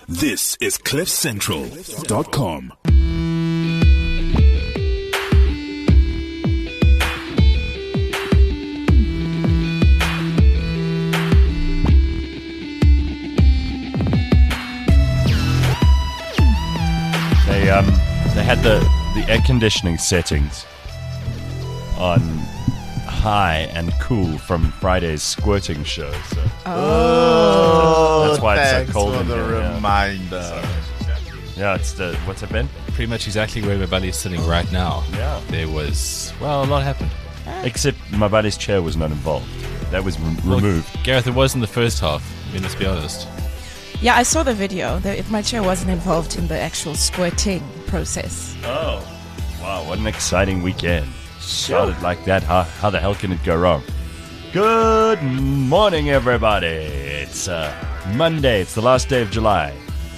This is CliffCentral.com. They had the air conditioning settings on high and cool from Friday's squirting show. So that's why it's so cold in the here. Yeah. reminder. Yeah, it's the what's it been? Pretty much exactly where my buddy is sitting right now. Yeah. There was, a lot happened. Except my buddy's chair was not involved. That was removed. Gareth, it was in the first half. I mean, let's be honest. Yeah, I saw the video. My chair wasn't involved in the actual squirting process. Oh, wow! What an exciting weekend! Started like that. How the hell can it go wrong? Good morning, everybody. It's Monday. It's the last day of July.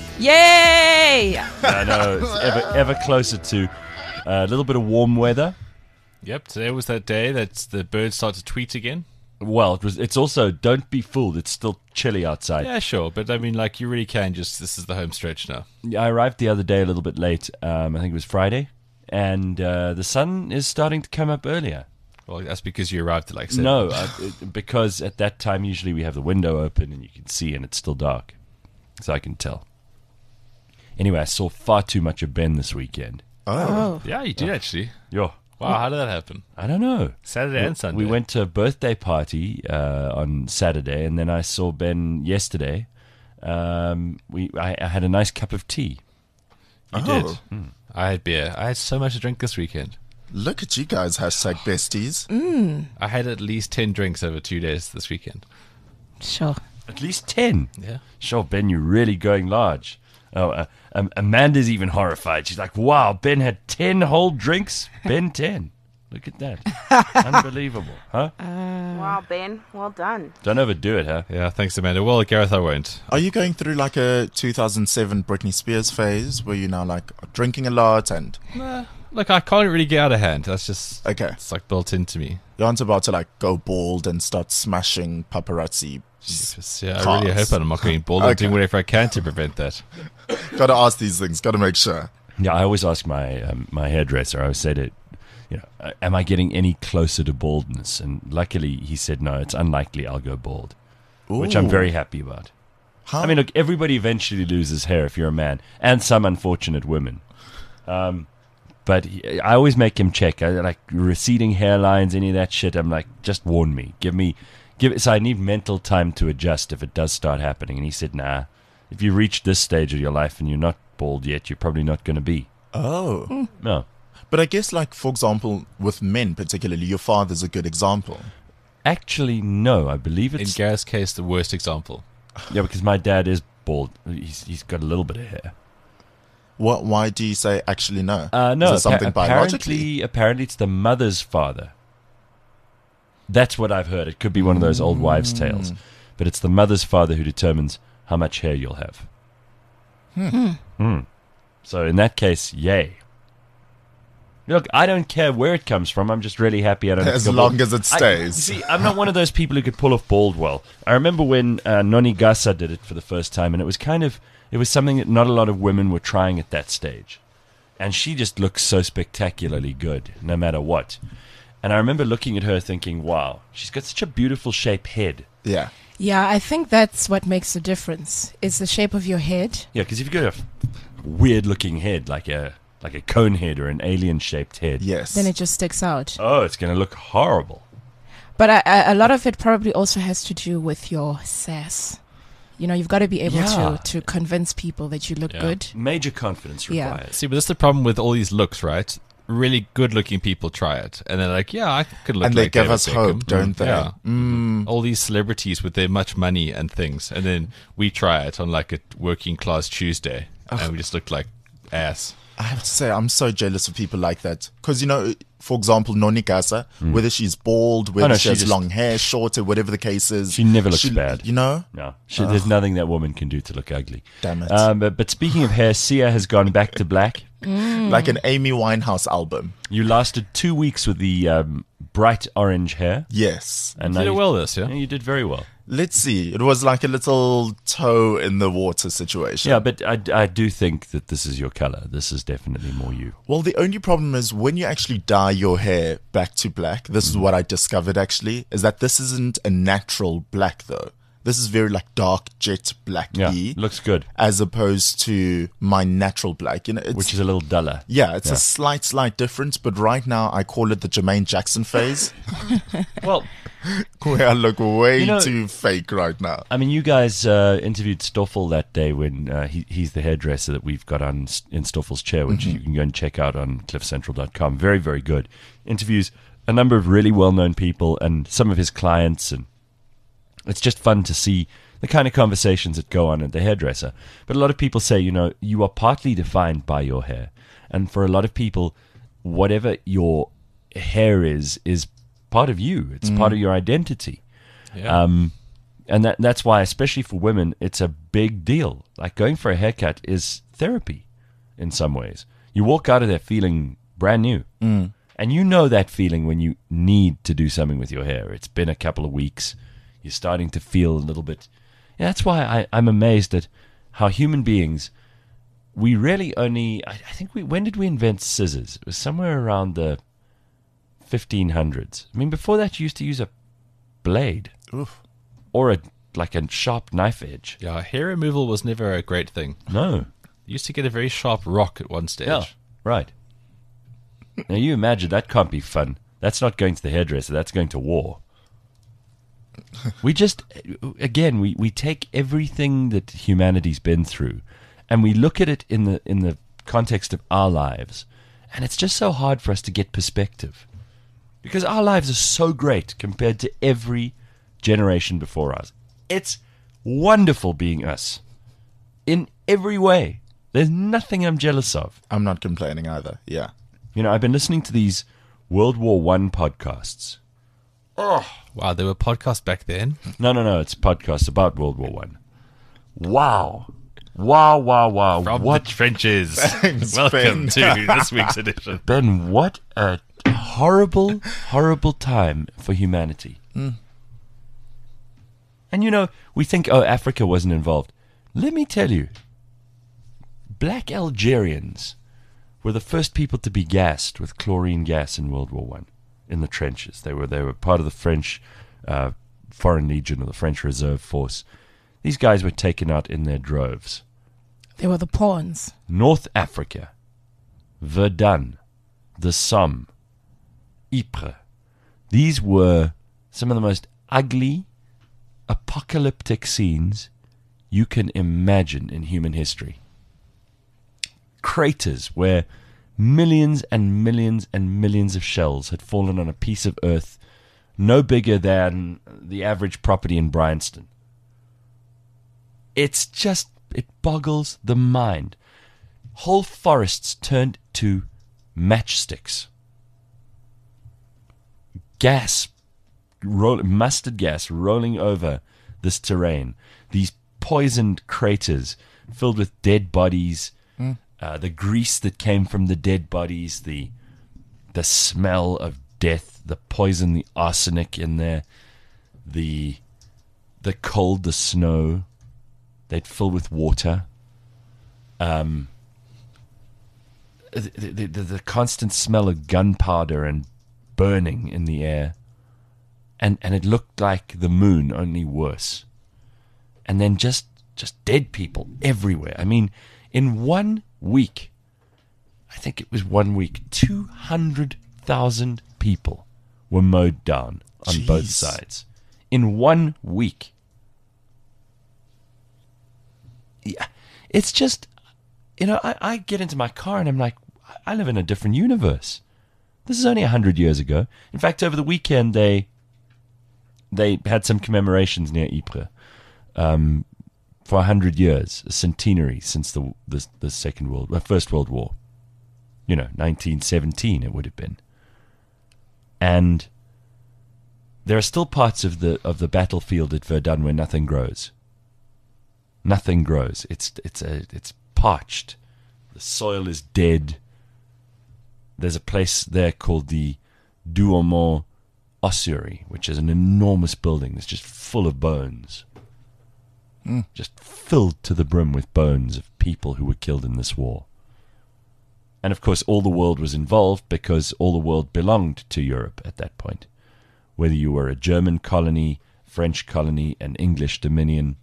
Yay! I know it's ever closer to a little bit of warm weather. Yep, today was that day that the birds start to tweet again. Well, it's also, don't be fooled, it's still chilly outside. Yeah, sure, but I mean, like, you really can this is the home stretch now. I arrived the other day a little bit late, I think it was Friday, and the sun is starting to come up earlier. Well, that's because you arrived at like 7. No, because at that time usually we have the window open and you can see and it's still dark, so I can tell. Anyway, I saw far too much of Ben this weekend. Oh. Yeah, you did actually. Yo. Wow, how did that happen? I don't know. Saturday and Sunday. We went to a birthday party on Saturday, and then I saw Ben yesterday. I had a nice cup of tea. You did. I had beer. I had so much to drink this weekend. Look at you guys, hashtag besties. I had at least 10 drinks over 2 days this weekend. Sure. At least 10. Yeah. Sure, Ben, you're really going large. Oh, Amanda's even horrified. She's like, wow, Ben had 10 whole drinks? Ben 10. Look at that. Unbelievable, huh? Wow, Ben, well done. Don't overdo it, huh? Yeah, thanks, Amanda. Well, Gareth, I won't. Are you going through like a 2007 Britney Spears phase where you're now like drinking a lot and... Look, I can't really get out of hand. That's just... Okay. It's like built into me. You aren't about to like go bald and start smashing paparazzi. Yeah, I really hope I'm not going bald. I'm doing whatever I can to prevent that. Gotta ask these things, gotta make sure. Yeah, I always ask my my hairdresser, I always say to, am I getting any closer to baldness? And luckily he said, no, it's unlikely I'll go bald, which I'm very happy about. Huh? I mean, look, everybody eventually loses hair if you're a man, and some unfortunate women. But I always make him check. I like receding hairlines, any of that shit. I'm like, just warn me. So I need mental time to adjust if it does start happening. And he said, nah, if you reach this stage of your life and you're not bald yet, you're probably not going to be. Oh. No. But I guess like, for example, with men particularly, your father's a good example. Actually, no. I believe In it's... Gareth's case, the worst example. Yeah, because my dad is bald. He's got a little bit of hair. Why do you say actually no? No, Is there something biologically? Apparently it's the mother's father. That's what I've heard. It could be one of those old wives' tales. But it's the mother's father who determines how much hair you'll have. So in that case, yay. Look, I don't care where it comes from. I'm just really happy I don't have to As go long bald. as it stays. See, I'm not one of those people who could pull off bald well. I remember when Noni Gasa did it for the first time, and it was something that not a lot of women were trying at that stage. And she just looks so spectacularly good, no matter what. And I remember looking at her thinking, wow, she's got such a beautiful shaped head. Yeah. Yeah, I think that's what makes the difference. It's the shape of your head. Yeah, because if you've got a weird-looking head, like a cone head or an alien-shaped head, Yes. Then it just sticks out. oh, it's going to look horrible. But a lot of it probably also has to do with your sass. You know, you've got to be able Yeah. to convince people that you look Yeah. good. Major confidence Yeah. required. See, but that's the problem with all these looks, right? Really good-looking people try it, and they're like, "Yeah, I could look." And they like give David us Beckham. hope, don't they? Yeah. All these celebrities with their much money and things, and then we try it on like a working-class Tuesday, and we just look like ass. I have to say, I'm so jealous of people like that. Because, for example, Noni Gasa, whether she's bald, whether no, she she has just- long hair, shorter, whatever the case is. She never looks bad. No? No, there's nothing that woman can do to look ugly. Damn it. But speaking of hair, Sia has gone back to black. Like an Amy Winehouse album. You lasted 2 weeks with the bright orange hair. Yes. And You now did it well this, yeah? Yeah, you did very well. Let's see. It was like a little toe in the water situation. Yeah, but I do think that this is your color. This is definitely more you. Well, the only problem is when you actually dye your hair back to black, this is what I discovered actually, is that this isn't a natural black though. This is very like dark jet black Yeah, looks good. as opposed to my natural black. You know, it's, Which is a little duller. yeah, it's a slight difference, but right now I call it the Jermaine Jackson phase, Well, where I look way You know- too fake right now. I mean, you guys interviewed Stoffel that day when he's the hairdresser that we've got on in Stoffel's chair, which you can go and check out on cliffcentral.com. Very, very good. Interviews a number of really well-known people and some of his clients, and it's just fun to see the kind of conversations that go on at the hairdresser. But a lot of people say, you know, you are partly defined by your hair. And for a lot of people, whatever your hair is part of you. It's part of your identity. Yeah. And that's why, especially for women, it's a big deal. Like going for a haircut is therapy in some ways. You walk out of there feeling brand new. And you know that feeling when you need to do something with your hair. It's been a couple of weeks. You're starting to feel a little bit. Yeah, that's why I'm amazed at how human beings, we really only, I think when did we invent scissors? It was somewhere around the 1500s. I mean, before that, you used to use a blade. Oof. Or a sharp knife edge. Yeah, hair removal was never a great thing. No. You used to get a very sharp rock at one stage. Yeah, right. Now you imagine that can't be fun. That's not going to the hairdresser. That's going to war. We just, again, we take everything that humanity's been through, and we look at it in the context of our lives, and it's just so hard for us to get perspective, because our lives are so great compared to every generation before us. It's wonderful being us in every way. There's nothing I'm jealous of. I'm not complaining either. Yeah. You know, I've been listening to these World War I podcasts. Wow, there were podcasts back then. No, it's podcasts about World War One. Wow. From What, the trenches. Thanks, Welcome Ben. to this week's edition. Ben, what a horrible, horrible time for humanity. And you know, we think, oh, Africa wasn't involved. Let me tell you, black Algerians were the first people to be gassed with chlorine gas in World War One in the trenches. They were part of the French Foreign Legion or the French Reserve Force. These guys were taken out in their droves. They were the pawns. North Africa, Verdun, the Somme, Ypres. These were some of the most ugly, apocalyptic scenes you can imagine in human history. Craters where millions and millions and millions of shells had fallen on a piece of earth no bigger than the average property in Bryanston. It's just, it boggles the mind. Whole forests turned to matchsticks. Mustard gas rolling over this terrain. These poisoned craters filled with dead bodies. The grease that came from the dead bodies, the smell of death, the poison, the arsenic in there, the cold, the snow. They'd fill with water. The constant smell of gunpowder and burning in the air, and it looked like the moon, only worse. And then just dead people everywhere. I mean, in 1 week, I think it was 1 week, 200,000 people were mowed down on both Jeez. sides. In 1 week. Yeah, it's just, you know, I get into my car and I'm like, I live in a different universe. This is only 100 years ago. In fact, over the weekend, they had some commemorations near Ypres for 100 years, a centenary since the First World War. You know, 1917 it would have been. And there are still parts of the battlefield at Verdun where nothing grows. Nothing grows. It's parched. The soil is dead. There's a place there called the Douaumont ossuary, which is an enormous building that's just full of bones. Just filled to the brim with bones of people who were killed in this war. And of course, all the world was involved because all the world belonged to Europe at that point. Whether you were a German colony, French colony, an English dominion,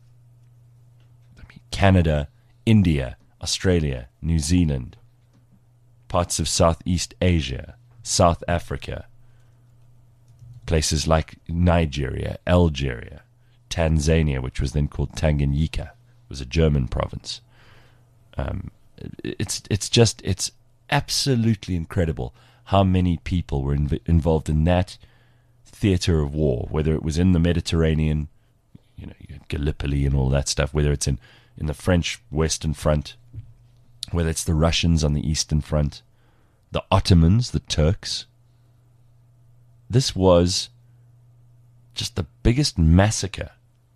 Canada, India, Australia, New Zealand, parts of Southeast Asia, South Africa, places like Nigeria, Algeria, Tanzania, which was then called Tanganyika, was a German province. It's absolutely incredible how many people were involved in that theater of war, whether it was in the Mediterranean, you had Gallipoli and all that stuff, whether it's in the French Western Front, whether it's the Russians on the Eastern Front, the Ottomans, the Turks. This was just the biggest massacre.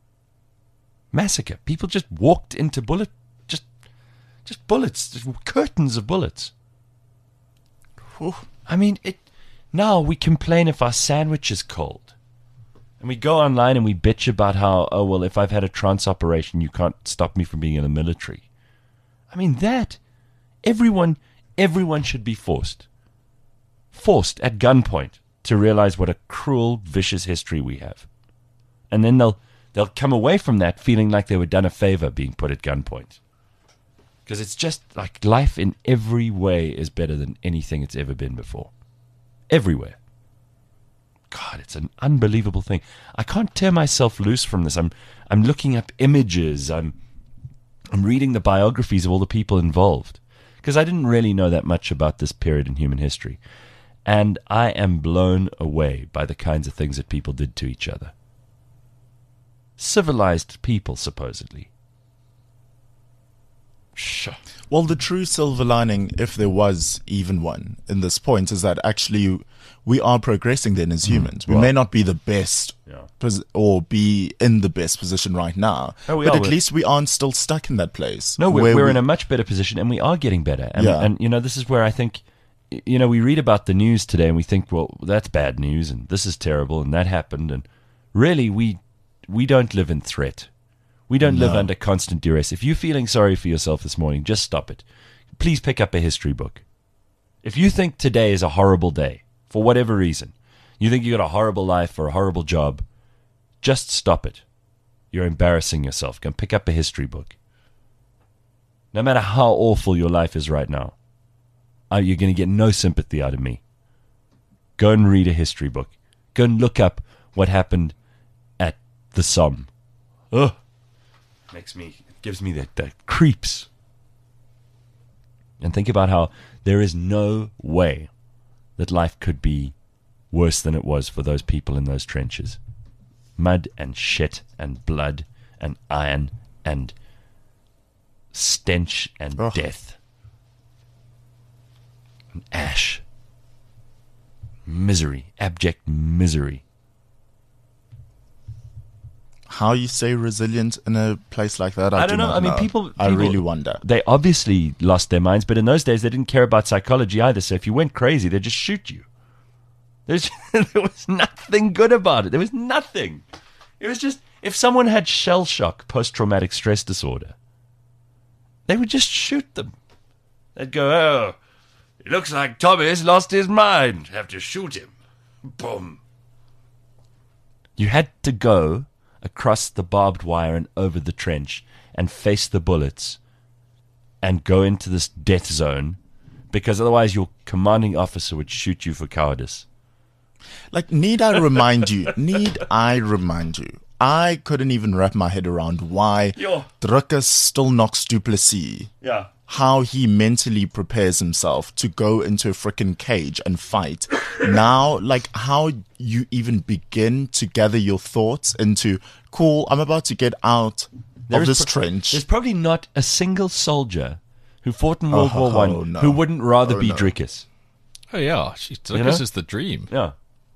People just walked into just bullets, just curtains of bullets. Whew. I mean, now we complain if our sandwich is cold. And we go online and we bitch about how, oh, well, if I've had a trans operation, you can't stop me from being in the military. I mean, everyone should be forced at gunpoint to realize what a cruel, vicious history we have. And then they'll come away from that feeling like they were done a favor being put at gunpoint. Because it's just like life in every way is better than anything it's ever been before. Everywhere. God, it's an unbelievable thing. I can't tear myself loose from this. I'm looking up images. I'm reading the biographies of all the people involved. Because I didn't really know that much about this period in human history. And I am blown away by the kinds of things that people did to each other. Civilized people, supposedly. Sure. Well, the true silver lining, if there was even one in this point, is that actually we are progressing then as humans. We may not be the best or be in the best position right now, but at least we aren't still stuck in that place. No, we're in a much better position and we are getting better. And this is where I think, we read about the news today and we think, well, that's bad news and this is terrible and that happened. And really, we don't live in threat. We don't live under constant duress. If you're feeling sorry for yourself this morning, just stop it. Please pick up a history book. If you think today is a horrible day, for whatever reason, you think you got a horrible life or a horrible job, just stop it. You're embarrassing yourself. Go and pick up a history book. No matter how awful your life is right now, you're going to get no sympathy out of me. Go and read a history book. Go and look up what happened at the Somme. Ugh. Gives me the creeps. And think about how there is no way that life could be worse than it was for those people in those trenches. Mud and shit and blood and iron and stench and death. And ash. Misery. Abject misery. How you say resilient in a place like that? I don't know. I mean, people. I really wonder. They obviously lost their minds, but in those days they didn't care about psychology either. So if you went crazy, they'd just shoot you. There was nothing good about it. There was nothing. It was just, if someone had shell shock, post-traumatic stress disorder, they would just shoot them. They'd go, oh, it looks like Tommy's lost his mind. Have to shoot him. Boom. You had to go across the barbed wire and over the trench and face the bullets and go into this death zone, because otherwise your commanding officer would shoot you for cowardice. Like, need I remind you? I couldn't even wrap my head around why Drukkus still knocks Du Plessis. Yeah. How he mentally prepares himself to go into a freaking cage and fight. Now, like, how you even begin to gather your thoughts into, cool, I'm about to get out of this trench. There's probably not a single soldier who fought in World War I who wouldn't rather be Drukkus. Oh, yeah. Drukkus is the dream. Yeah.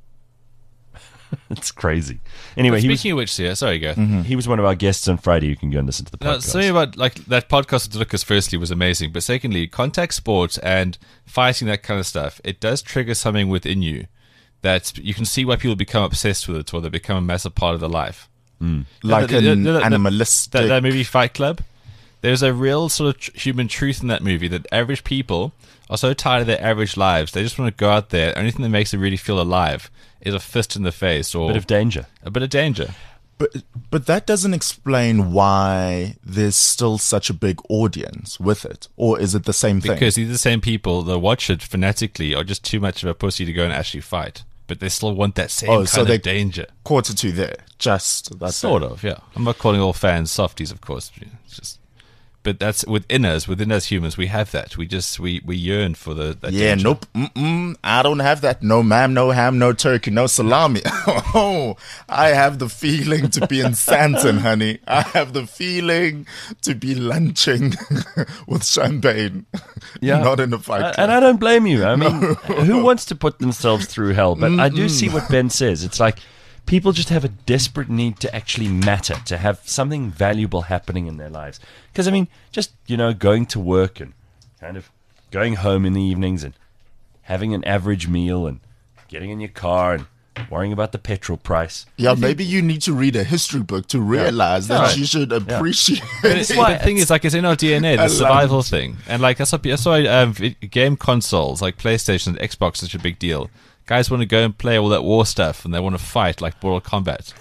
It's crazy. Anyway, speaking of which, sorry, go. He was one of our guests on Friday. You can go and listen to the podcast. Something about that podcast with Drukkus, firstly, was amazing. But secondly, contact sports and fighting, that kind of stuff, it does trigger something within you that you can see why people become obsessed with it, or they become a massive part of their life. Like an animalistic. That movie Fight Club, there's a real sort of human truth in that movie that average people are so tired of their average lives, they just want to go out there. The only thing that makes them really feel alive is a fist in the face or A bit of danger. A bit of danger. But that doesn't explain why there's still such a big audience with it. Or is it the same thing? Because these are the same people that watch it fanatically are just too much of a pussy to go and actually fight. But they still want that same kind of danger. Quarter to there. Just that's sort of, yeah. I'm not calling all fans softies, of course. It's just, but that's within us humans, we have that. We yearn for that danger. Nope. I don't have that. No ma'am, no ham, no turkey, no salami. Oh, I have the feeling to be in Santon, honey. I have the feeling to be lunching with champagne. Yeah. Not in a fight club. And I don't blame you. I mean, who wants to put themselves through hell? But I do see what Ben says. It's like people just have a desperate need to actually matter, to have something valuable happening in their lives. Because, I mean, just, going to work and kind of going home in the evenings and having an average meal and getting in your car and worrying about the petrol price. Yeah, maybe you need to read a history book to realize that you should appreciate it. The thing is, like, it's in our DNA, the survival thing. And, like, that's why game consoles, like PlayStation and Xbox, is such a big deal. Guys want to go and play all that war stuff, and they want to fight like Mortal Kombat.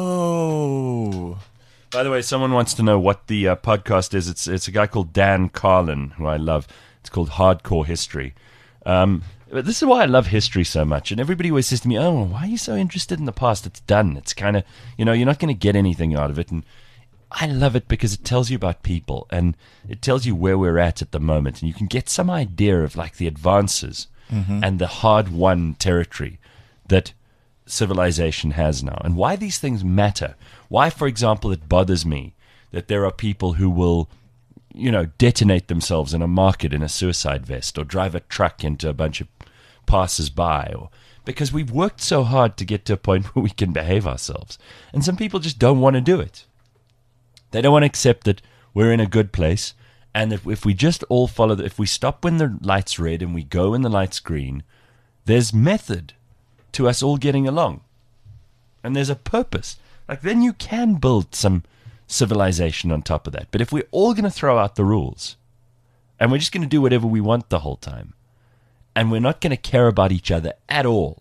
Oh. By the way, someone wants to know what the podcast is. It's a guy called Dan Carlin, who I love. It's called Hardcore History. But this is why I love history so much. And everybody always says to me, oh, why are you so interested in the past? It's done. It's kind of, you're not going to get anything out of it. And I love it because it tells you about people, and it tells you where we're at the moment. And you can get some idea of, like, the advances and the hard-won territory that civilization has now, and why these things matter. Why, for example, it bothers me that there are people who will, detonate themselves in a market in a suicide vest, or drive a truck into a bunch of passers-by, or because we've worked so hard to get to a point where we can behave ourselves. And some people just don't want to do it. They don't want to accept that we're in a good place, and that if we just all follow, if we stop when the light's red and we go when the light's green, there's method to us all getting along. And there's a purpose. Like, then you can build some civilization on top of that. But if we're all going to throw out the rules, and we're just going to do whatever we want the whole time, and we're not going to care about each other at all,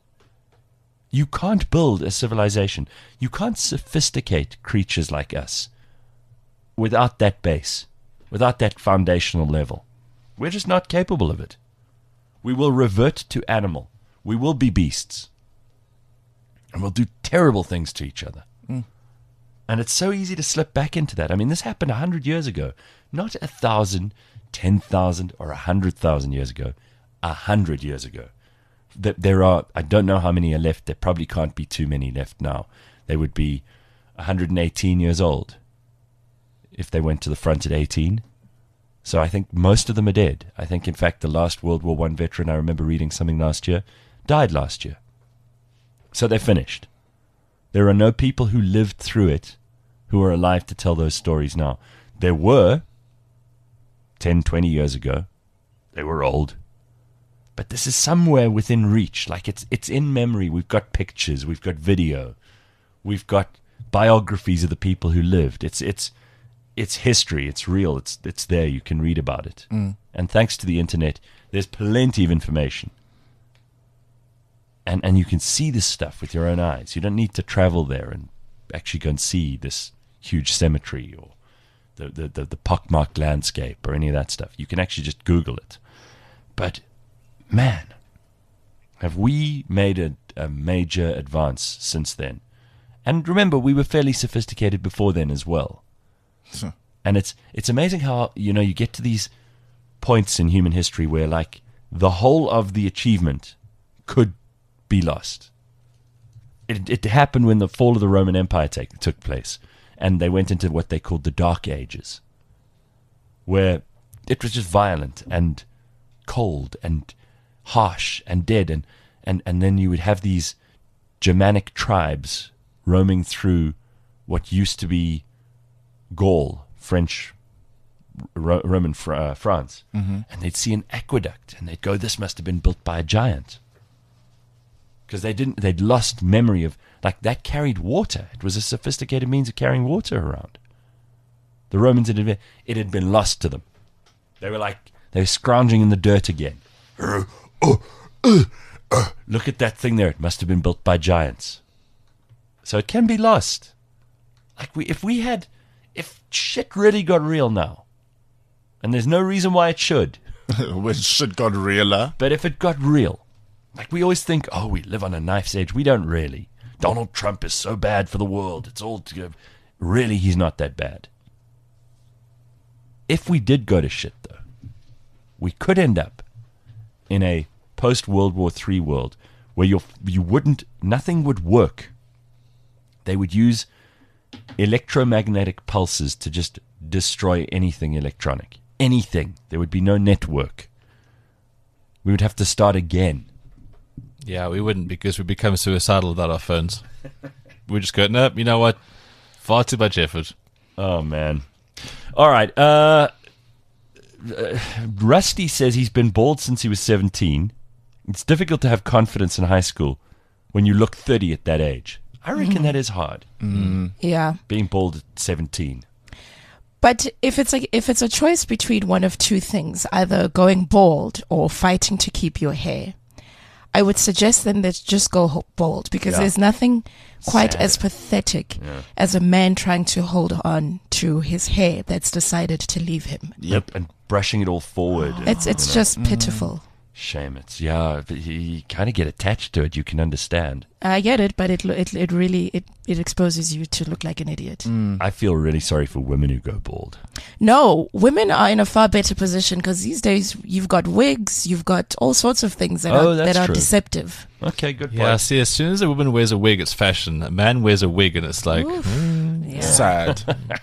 you can't build a civilization. You can't sophisticate creatures like us without that base, without that foundational level. We're just not capable of it. We will revert to animal. We will be beasts. And we'll do terrible things to each other. And it's so easy to slip back into that. I mean, this happened 100 years ago. Not 1,000, 10,000, or 100,000 years ago. 100 years ago. There are, I don't know how many are left. There probably can't be too many left now. They would be 118 years old if they went to the front at 18. So I think most of them are dead. I think, in fact, the last World War I veteran, I remember reading something last year, died last year. So they're finished. There are no people who lived through it who are alive to tell those stories now. There were 10, 20 years ago. They were old. But this is somewhere within reach. Like, it's in memory. We've got pictures. We've got video. We've got biographies of the people who lived. It's history. It's real. It's there. You can read about it. And thanks to the internet, there's plenty of information. And you can see this stuff with your own eyes. You don't need to travel there and actually go and see this huge cemetery or the pockmarked landscape or any of that stuff. You can actually just Google it. But, man, have we made a major advance since then? And remember, we were fairly sophisticated before then as well. And it's amazing how, you get to these points in human history where, like, the whole of the achievement could be lost. It happened when the fall of the Roman Empire took place, and they went into what they called the Dark Ages, where it was just violent and cold and harsh and dead, and then you would have these Germanic tribes roaming through what used to be Gaul, French, Roman France, and they'd see an aqueduct, and they'd go, this must have been built by a giant. because they'd lost memory of, like, that carried water. It was a sophisticated means of carrying water around. The Romans, it had been lost to them. They were scrounging in the dirt again. Look at that thing there. It must have been built by giants. So it can be lost. Like, if shit really got real now, and there's no reason why it should. When shit got realer. But if it got real, like, we always think, oh, we live on a knife's edge. We don't really. Donald Trump is so bad for the world. It's all really, he's not that bad. If we did go to shit, though, we could end up in a post-World War III world where nothing would work. They would use electromagnetic pulses to just destroy anything electronic. Anything. There would be no network. We would have to start again. Yeah, we wouldn't, because we'd become suicidal without our phones. We'd just go, nope, you know what? Far too much effort. Oh, man. All right. Rusty says he's been bald since he was 17. It's difficult to have confidence in high school when you look 30 at that age. I reckon that is hard. Yeah. Being bald at 17. But if it's a choice between one of two things, either going bald or fighting to keep your hair, I would suggest then that just go bald, because there's nothing quite Sad. as pathetic as a man trying to hold on to his hair that's decided to leave him. Yep. And brushing it all forward. It's just pitiful. Shame. But you kind of get attached to it. You can understand. I get it, but it really exposes you to look like an idiot. I feel really sorry for women who go bald. No, women are in a far better position, because these days you've got wigs, you've got all sorts of things that are true. deceptive. Okay, good point. Yeah, see, as soon as a woman wears a wig, it's fashion. A man wears a wig, and it's like... Yeah. Sad.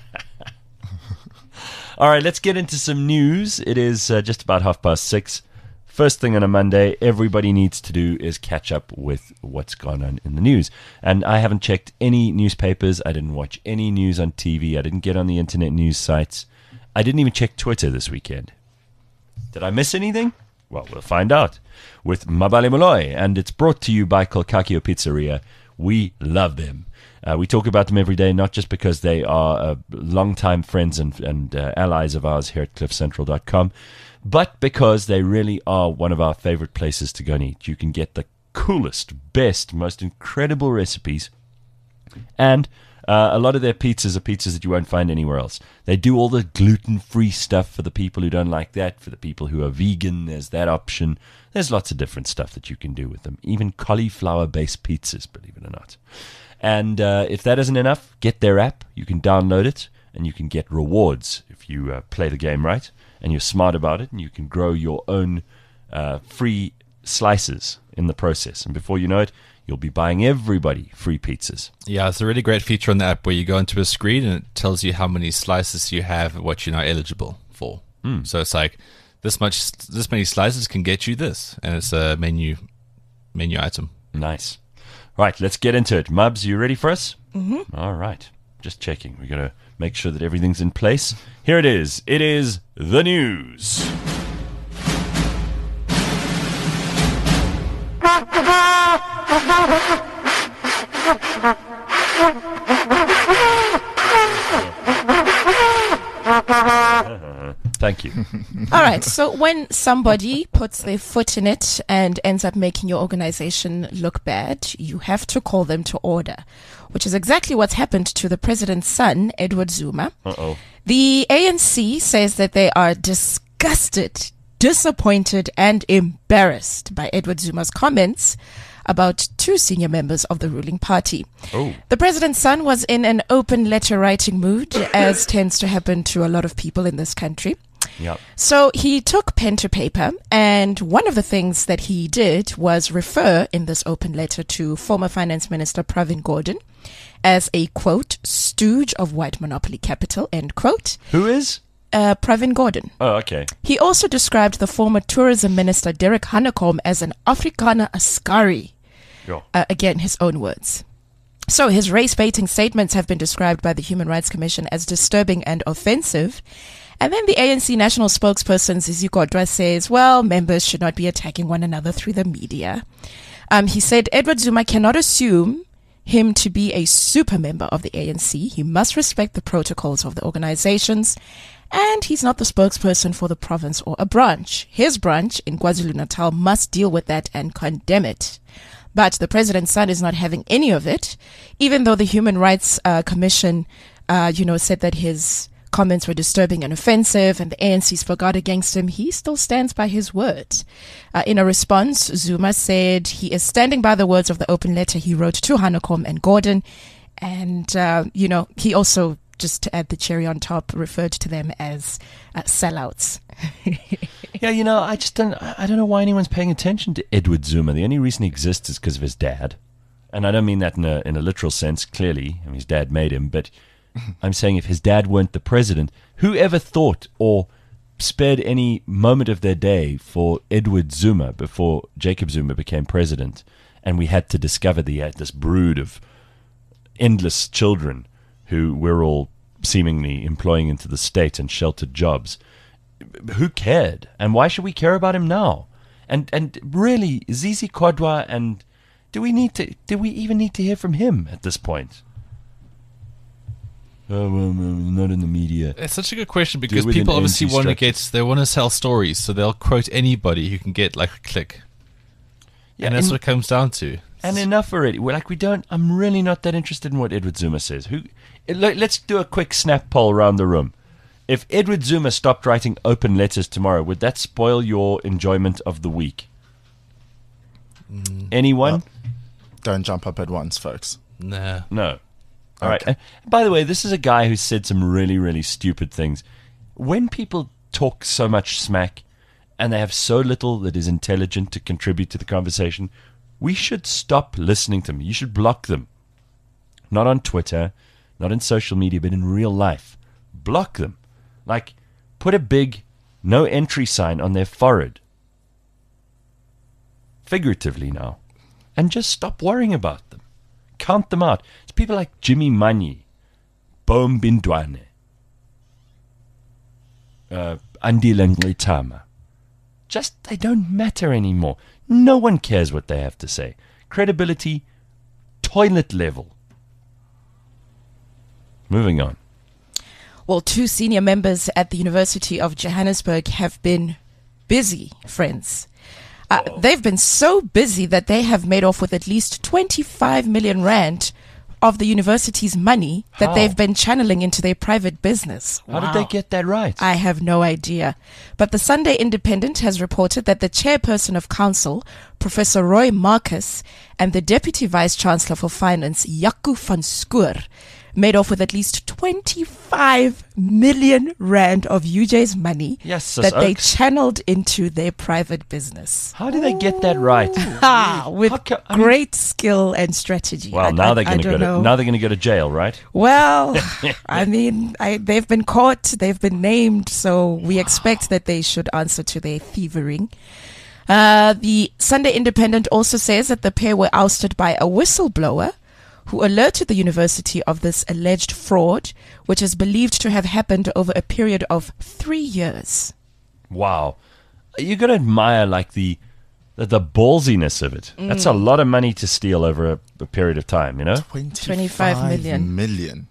All right, let's get into some news. It is just about 6:30. First thing on a Monday, everybody needs to do is catch up with what's gone on in the news. And I haven't checked any newspapers. I didn't watch any news on TV. I didn't get on the internet news sites. I didn't even check Twitter this weekend. Did I miss anything? Well, we'll find out with Mabale Molloy. And it's brought to you by Kolkakio Pizzeria. We love them. We talk about them every day, not just because they are longtime friends and allies of ours here at cliffcentral.com, but because they really are one of our favorite places to go and eat. You can get the coolest, best, most incredible recipes, and a lot of their pizzas are pizzas that you won't find anywhere else. They do all the gluten-free stuff for the people who don't like that, for the people who are vegan, there's that option. There's lots of different stuff that you can do with them, even cauliflower-based pizzas, believe it or not. And if that isn't enough, get their app. You can download it, and you can get rewards if you play the game right, and you're smart about it, and you can grow your own free slices in the process. And before you know it, you'll be buying everybody free pizzas. Yeah, it's a really great feature on the app where you go into a screen and it tells you how many slices you have and what you're now eligible for. So it's like, this many slices can get you this, and it's a menu item. Nice. Right, let's get into it. Mubs, you ready for us? Mm-hmm. All right. Just checking. We've got to make sure that everything's in place. Here it is. It is the news. Thank you. All right. So when somebody puts their foot in it and ends up making your organization look bad, you have to call them to order, which is exactly what's happened to the president's son, Edward Zuma. Uh-oh. The ANC says that they are disgusted, disappointed, and embarrassed by Edward Zuma's comments about two senior members of the ruling party. Oh. The president's son was in an open letter writing mood, as tends to happen to a lot of people in this country. Yep. So he took pen to paper, and one of the things that he did was refer in this open letter to former Finance Minister Pravin Gordhan as a, quote, stooge of white monopoly capital, end quote. Who is? Pravin Gordhan. Oh, okay. He also described the former Tourism Minister Derek Hanekom as an Afrikaner Askari. Yo. Again, his own words. So his race-baiting statements have been described by the Human Rights Commission as disturbing and offensive. And then the ANC national spokesperson, Zizi Kodwa, says, well, members should not be attacking one another through the media. He said Edward Zuma cannot assume him to be a super member of the ANC. He must respect the protocols of the organizations, and he's not the spokesperson for the province or a branch. His branch in KwaZulu-Natal must deal with that and condemn it. But the president's son is not having any of it, even though the Human Rights Commission, said that his comments were disturbing and offensive, and the ANC spoke out against him. He still stands by his words. In a response, Zuma said he is standing by the words of the open letter he wrote to Hanekom and Gordon. And, he also, just to add the cherry on top, referred to them as sellouts. Yeah, I don't know why anyone's paying attention to Edward Zuma. The only reason he exists is because of his dad. And I don't mean that in a literal sense, clearly. I mean, his dad made him, but I'm saying if his dad weren't the president, who ever thought or spared any moment of their day for Edward Zuma before Jacob Zuma became president, and we had to discover this brood of endless children who we're all seemingly employing into the state and sheltered jobs? Who cared? And why should we care about him now? And really, Zizi Kodwa, and do we even need to hear from him at this point? Oh, well, not in the media. It's such a good question because people obviously want to sell stories, so they'll quote anybody who can get like a click. Yeah, and that's what it comes down to. And enough already. I'm really not that interested in what Edward Zuma says. Let's do a quick snap poll around the room. If Edward Zuma stopped writing open letters tomorrow, would that spoil your enjoyment of the week? Anyone? Well, don't jump up at once, folks. Nah. No. All right. And by the way, this is a guy who said some really, really stupid things. When people talk so much smack and they have so little that is intelligent to contribute to the conversation, we should stop listening to them. You should block them. Not on Twitter, not in social media, but in real life. Block them. Like, put a big no entry sign on their forehead. Figuratively now. And just stop worrying about them. Count them out. It's people like Jimmy Manyi, Bohm Bindwane, Andi Langletama. Just, they don't matter anymore. No one cares what they have to say. Credibility, toilet level. Moving on. Well, 2 senior members at the University of Johannesburg have been busy, friends. They've been so busy that they have made off with at least 25 million rand of the university's money that they've been channeling into their private business. How did they get that right? I have no idea. But the Sunday Independent has reported that the chairperson of council, Professor Roy Marcus, and the deputy vice-chancellor for finance, Jaco van Schoor, made off with at least 25 million rand of UJ's money that they channeled into their private business. How did they get that right? With great skill and strategy. Well, now they're going to go to jail, right? Well, I mean, they've been caught, they've been named, so we expect that they should answer to their thieving. The Sunday Independent also says that the pair were ousted by a whistleblower who alerted the university of this alleged fraud, which is believed to have happened over a period of 3 years. Wow. You got to admire like the ballsiness of it. That's a lot of money to steal over a period of time, you know? 25 million.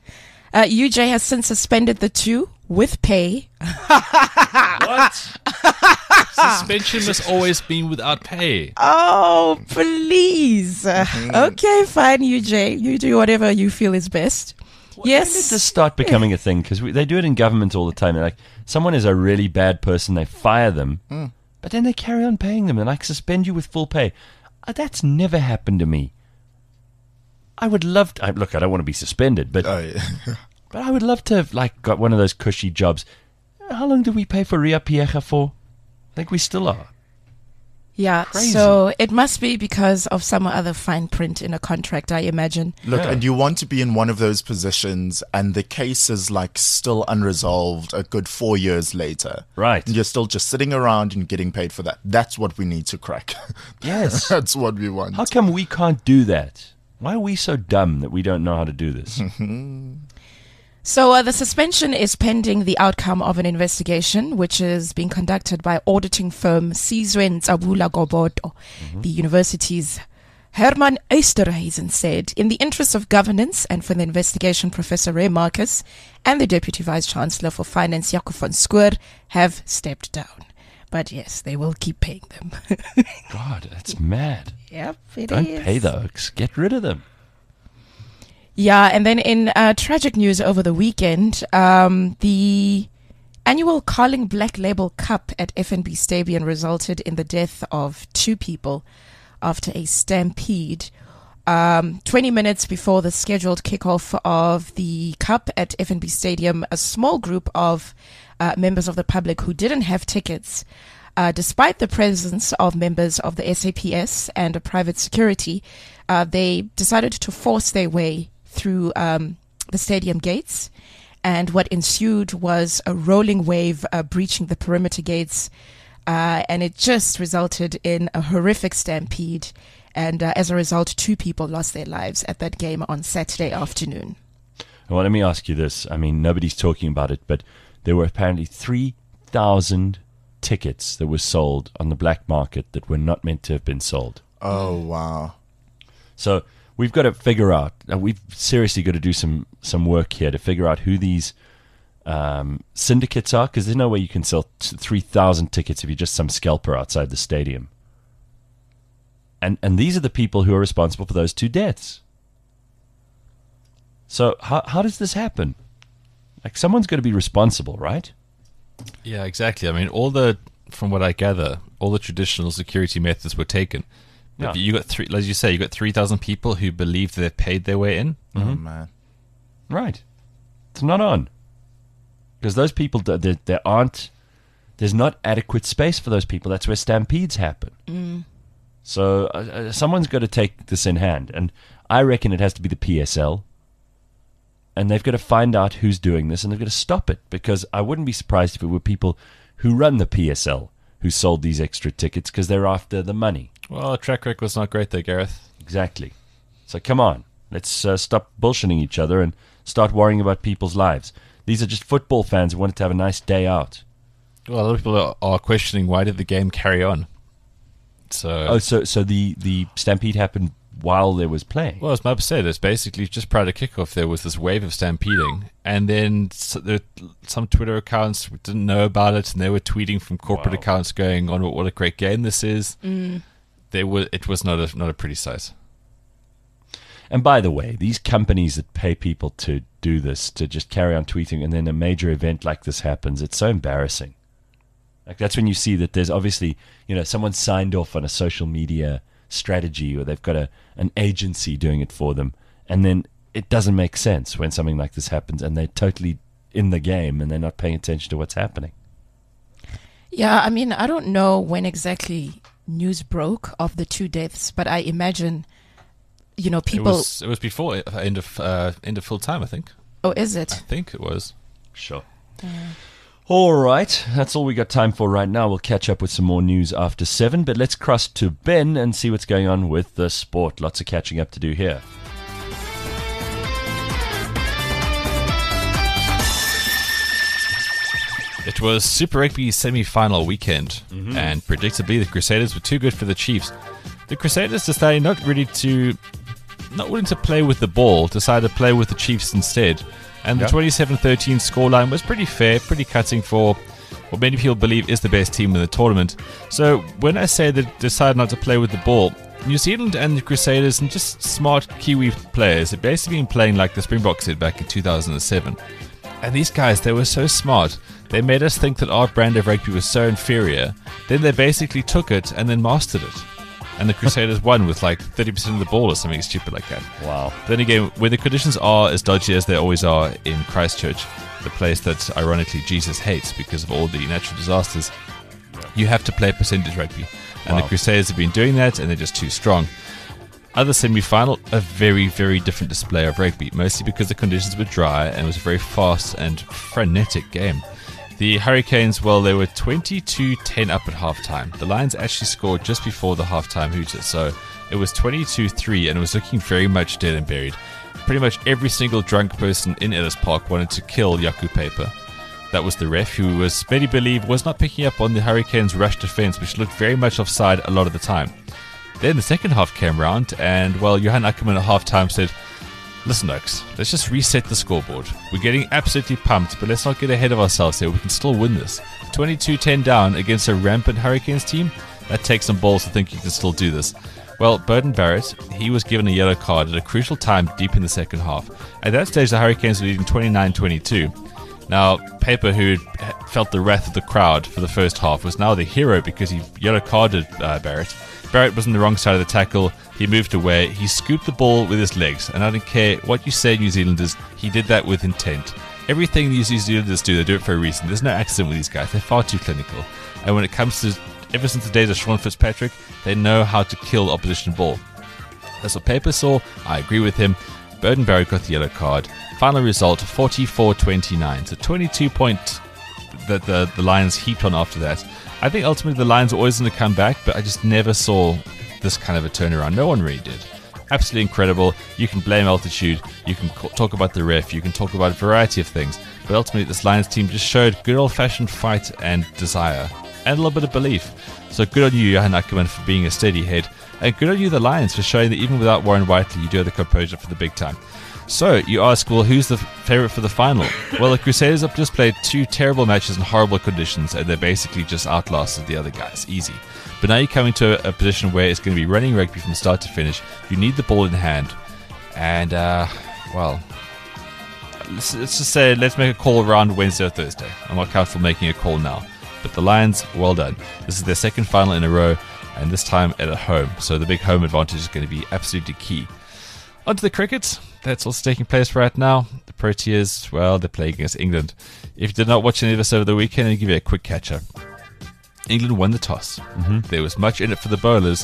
UJ has since suspended the two with pay. What? Suspension must always be without pay. Oh, please. Okay, fine, UJ. You do whatever you feel is best. Yes. When did this start becoming a thing? Because they do it in government all the time. They're like, someone is a really bad person, they fire them, but then they carry on paying them and like suspend you with full pay. That's never happened to me. I would love to. Look, I don't want to be suspended, but but I would love to have like got one of those cushy jobs. How long do we pay for Ria Piecha for? I think we still are. Yeah, Crazy. So it must be because of some other fine print in a contract, I imagine. Look, and you want to be in one of those positions and the case is like still unresolved a good 4 years later. Right. And you're still just sitting around and getting paid for that. That's what we need to crack. Yes. That's what we want. How come we can't do that? Why are we so dumb that we don't know how to do this? So the suspension is pending the outcome of an investigation which is being conducted by auditing firm Sizwe Ntsabula Gobodo. The university's Herman Oosterhuizen said, in the interest of governance and for the investigation, Professor Ray Marcus and the Deputy Vice-Chancellor for Finance, Jaco van Schoor, have stepped down. But yes, they will keep paying them. God, that's mad. Yep, it Don't is. pay the Oaks. Get rid of them. Yeah, and then in tragic news over the weekend, the annual Carling Black Label Cup at FNB Stadium resulted in the death of 2 people after a stampede. 20 minutes before the scheduled kickoff of the Cup at FNB Stadium, a small group of members of the public who didn't have tickets, despite the presence of members of the SAPS and a private security, they decided to force their way through the stadium gates. And what ensued was a rolling wave breaching the perimeter gates. And it just resulted in a horrific stampede. And as a result, 2 people lost their lives at that game on Saturday afternoon. Well, let me ask you this. I mean, nobody's talking about it, but there were apparently 3,000 tickets that were sold on the black market that were not meant to have been sold. Oh, wow. So we've got to figure out, we've seriously got to do some work here to figure out who these syndicates are, because there's no way you can sell 3,000 tickets if you're just some scalper outside the stadium. And these are the people who are responsible for those 2 deaths. So how does this happen? Like, someone's got to be responsible, right? Yeah, exactly. I mean, from what I gather, all the traditional security methods were taken. Yeah. You got as you say, you got 3,000 people who believe they paid their way in. Oh, man. Right. It's not on. Because those people, there's not adequate space for those people. That's where stampedes happen. So someone's got to take this in hand. And I reckon it has to be the PSL. And they've got to find out who's doing this, and they've got to stop it. Because I wouldn't be surprised if it were people who run the PSL who sold these extra tickets because they're after the money. Well, track record was not great there, Gareth. Exactly. So come on. Let's stop bullshitting each other and start worrying about people's lives. These are just football fans who wanted to have a nice day out. Well, a lot of people are questioning, why did the game carry on? So the stampede happened while there was playing. Well, as Mub said, it's basically just prior to kickoff, there was this wave of stampeding, and then some Twitter accounts didn't know about it, and they were tweeting from corporate accounts going on, what a great game this is. It was not a pretty sight. And by the way, these companies that pay people to do this, to just carry on tweeting, and then a major event like this happens, it's so embarrassing. Like, that's when you see that there's obviously, someone signed off on a social media strategy, or they've got an agency doing it for them, and then it doesn't make sense when something like this happens and they're totally in the game and they're not paying attention to what's happening. Yeah, I mean, I don't know when exactly news broke of the 2 deaths, but I imagine, people. It was before end of full time, I think. Oh, is it? I think it was. Sure. All right, that's all we got time for right now. We'll catch up with some more news after 7, but let's cross to Ben and see what's going on with the sport. Lots of catching up to do here. It was Super Rugby semi-final weekend, and predictably the Crusaders were too good for the Chiefs. The Crusaders decided not willing to play with the ball, decided to play with the Chiefs instead. And the 27-13 scoreline was pretty fair, pretty cutting for what many people believe is the best team in the tournament. So when I say they decided not to play with the ball, New Zealand and the Crusaders and just smart Kiwi players have basically been playing like the Springboks did back in 2007. And these guys, they were so smart. They made us think that our brand of rugby was so inferior. Then they basically took it and then mastered it. And the Crusaders won with like 30% of the ball or something stupid like that. Wow. Then again, when the conditions are as dodgy as they always are in Christchurch, the place that ironically Jesus hates because of all the natural disasters, you have to play percentage rugby. And the Crusaders have been doing that, and they're just too strong. Other semi-final, a very, very different display of rugby, mostly because the conditions were dry and it was a very fast and frenetic game. The Hurricanes, well, they were 22-10 up at halftime. The Lions actually scored just before the halftime hooter, so it was 22-3 and it was looking very much dead and buried. pretty much every single drunk person in Ellis Park wanted to kill Jaco Paper. That was the ref, who was many believe was not picking up on the Hurricanes' rush defense, which looked very much offside a lot of the time. Then the second half came round, and Johan Ackerman at halftime said, "Listen, Oaks, let's just reset the scoreboard. We're getting absolutely pumped, but let's not get ahead of ourselves here. We can still win this. 22-10 down against a rampant Hurricanes team? That takes some balls to think you can still do this." Well, Burton Barrett, he was given a yellow card at a crucial time deep in the second half. At that stage, the Hurricanes were leading 29-22. Now, Paper, who felt the wrath of the crowd for the first half, was now the hero because he yellow carded Barrett. Barrett was on the wrong side of the tackle. He moved away. He scooped the ball with his legs. And I don't care what you say, New Zealanders, he did that with intent. Everything these New Zealanders do, they do it for a reason. There's no accident with these guys. They're far too clinical. And when it comes to, ever since the days of Sean Fitzpatrick, they know how to kill opposition ball. That's what Paper saw. I agree with him. Burton Barrett got the yellow card. Final result, 44-29. So 22 points that the Lions heaped on after that. I think ultimately the Lions were always going to come back, but I just never saw this kind of a turnaround. No one really did. Absolutely incredible. You can blame altitude. You can talk about the ref. You can talk about a variety of things. But ultimately this Lions team just showed good old-fashioned fight and desire. And a little bit of belief. So good on you, Johan Ackerman, for being a steady head. And good on you, the Lions, for showing that even without Warren Whiteley, you do have the composure for the big time. So, you ask, well, who's the favourite for the final? Well, the Crusaders have just played 2 terrible matches in horrible conditions, and they basically just outlasted the other guys. Easy. But now you're coming to a position where it's going to be running rugby from start to finish. You need the ball in hand. And, well, let's just say, let's make a call around Wednesday or Thursday. I'm not comfortable making a call now. But the Lions, well done. This is their second final in a row, and this time at home. So the big home advantage is going to be absolutely key. On to the cricket. That's also taking place right now. The Proteas, well, they're playing against England. If you did not watch any of this over the weekend, I'll give you a quick catch-up. England won the toss. There was much in it for the bowlers.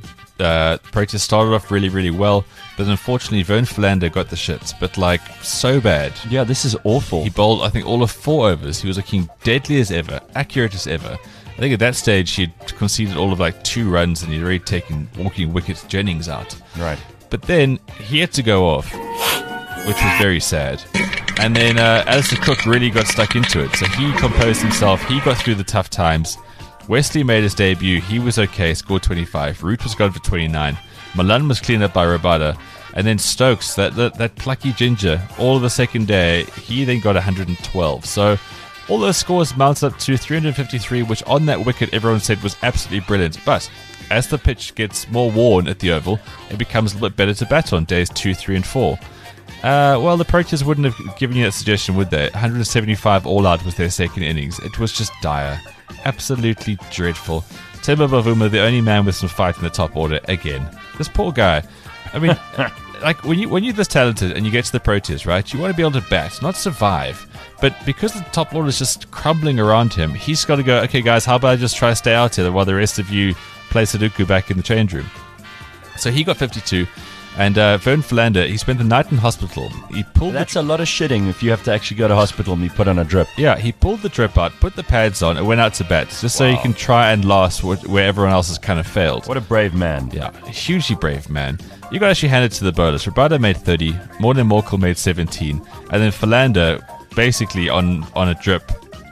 Proteas started off really, really well, but unfortunately Vern Philander got the shits, but like so bad. Yeah, this is awful. He bowled, I think, all of 4 overs. He was looking deadly as ever, accurate as ever. I think at that stage he'd conceded all of like 2 runs and he'd already taken walking wicket Jennings out. Right. But then he had to go off, which was very sad. And then Alistair Cook really got stuck into it. So he composed himself. He got through the tough times. Wesley made his debut. He was okay, scored 25. Root was gone for 29. Malan was cleaned up by Rabada. And then Stokes, that plucky ginger, all of the second day, he then got 112. So all those scores mounted up to 353, which on that wicket everyone said was absolutely brilliant. But as the pitch gets more worn at the Oval, it becomes a little bit better to bat on days 2, 3 and 4. Well, the Proteas wouldn't have given you that suggestion, would they? 175 all out was their second innings. It was just dire. Absolutely dreadful. Temba Bavuma, the only man with some fight in the top order, again. This poor guy. I mean, like when you're this talented and you get to the Proteas, right, you want to be able to bat, not survive. But because the top order is just crumbling around him, he's got to go, okay guys, how about I just try to stay out here while the rest of you play Sudoku back in the change room. So he got 52. And Vern Philander, he spent the night in hospital. That's a lot of shitting if you have to actually go to hospital and be put on a drip. Yeah, he pulled the drip out, put the pads on, and went out to bat, just so he can try and last where everyone else has kind of failed. What a brave man. Yeah, a hugely brave man. You got to actually hand it to the bowlers. Rabada made 30, Morten Morkel made 17, and then Philander, basically on a drip.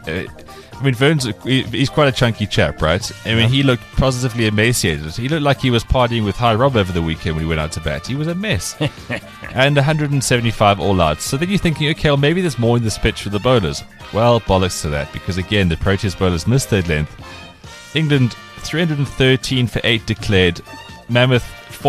I mean, he's quite a chunky chap, right? I mean, he looked positively emaciated. He looked like he was partying with High Rob over the weekend when he went out to bat. He was a mess. And 175 all outs. So then you're thinking, okay, well, maybe there's more in this pitch for the bowlers. Well, bollocks to that, because again, the Proteas bowlers missed their length. England, 313 for 8 declared. Mammoth,